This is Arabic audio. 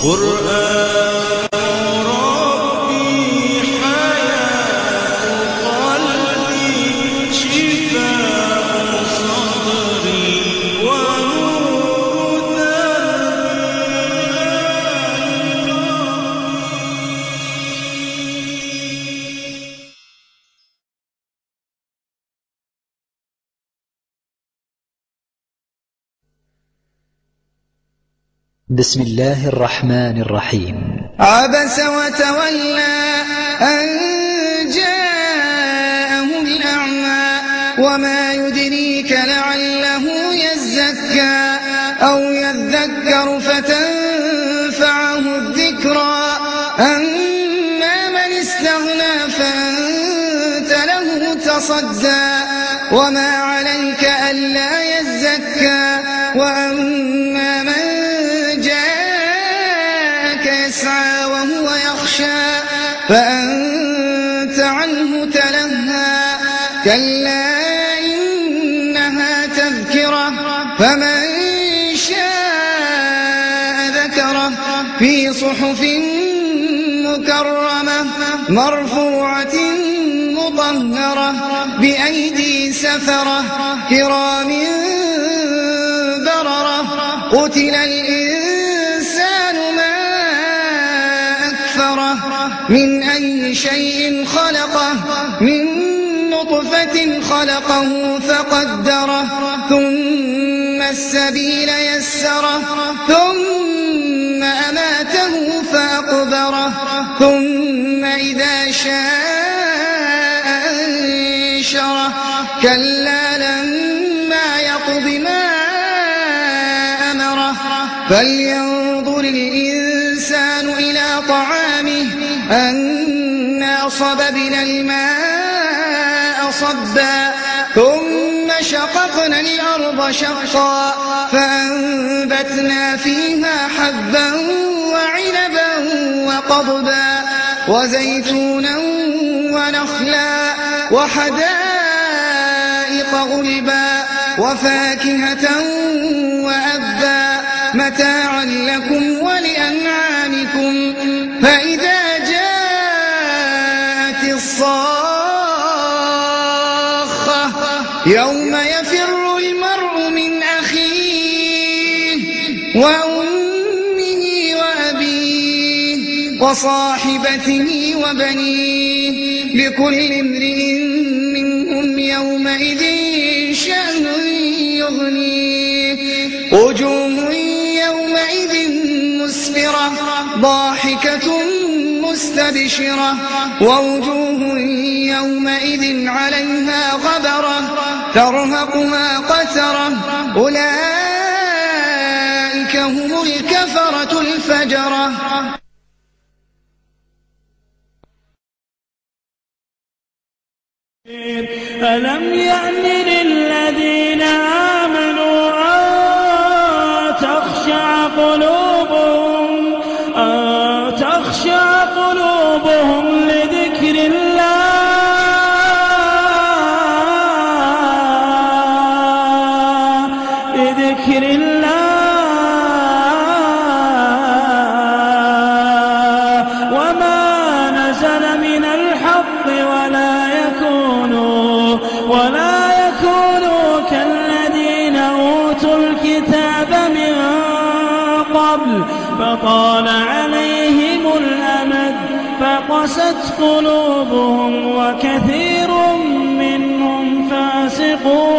قرآن ربي حياة قلبي شفاء صدري ونور دربي. بسم الله الرحمن الرحيم. عبس وتولى أن جاءه الأعمى وما يدريك لعله يزكى أو يذكر فتنفعه الذكرى أما من استغنى فأنت له تصدى وما عليك ألا يزكى وأما من يسعى وهو يخشى فأنت عنه تلهى كلا إنها تذكرة فمن شاء ذكره في صحف مكرمة مرفوعة مطهرة بأيدي سفرة كرام بررة قتل الإنسان ما من أي شيء خلقه من نطفة خلقه فقدره ثم السبيل يسره ثم أماته فأقبره ثم إذا شاء أنشره كلا لما يقض ما أمره فلينظر الإنسان إلى طعامه أنا صببنا الماء صبا ثم شققنا الأرض شقا فأنبتنا فيها حبا وعنبا وقضبا وزيتونا ونخلا وحدائق غلبا وفاكهة وأبا متاعا لكم ولأنعامكم فإذا جاءت الصاخة يوم يفر المرء من أخيه وأمه وأبيه وصاحبته وبنيه لكل امرئ منهم يومئذ شأن يغنيه وجوه يومئذ مسفرة ضاحكة مستبشرة ووجوه يومئذ عليها غبرة ترهقها قترة أولئك هم الكفرة الفجرة. ألم يأن للذين آمنوا أن تخشع قلوبهم لذكر الله وما نزل من الحق ولا يكونوا كالذين أوتوا الكتاب من قبل فطال عليهم الأمد فقست قلوبهم وكثير منهم فاسقون.